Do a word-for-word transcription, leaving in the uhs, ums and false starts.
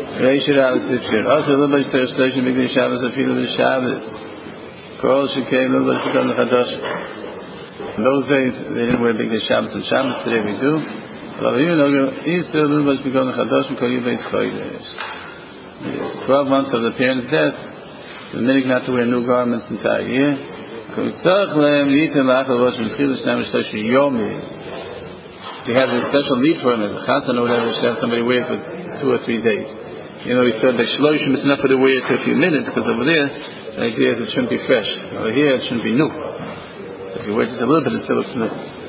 Reish Shabbos Sifshir. Also, little bit of Station Big Shabbos, a few little Shabbos. Kol Shekei, little bit of the Chadash. In those days, they didn't wear Big Shabbos and Shabbos. Today we do. But even though Israel, little bit of the Chadash, and Kol Yibbeis Chodesh. Twelve months of the parents' death, the minute not to wear new garments the entire year. If you have a special need for him, as a chassan or whatever, you should have somebody wear it for two or three days. You know, he said that shloshim is not for the wear it for a few minutes, because over there, the idea is it shouldn't be fresh. Over here, it shouldn't be new. So if you wear just a little bit, it still looks new.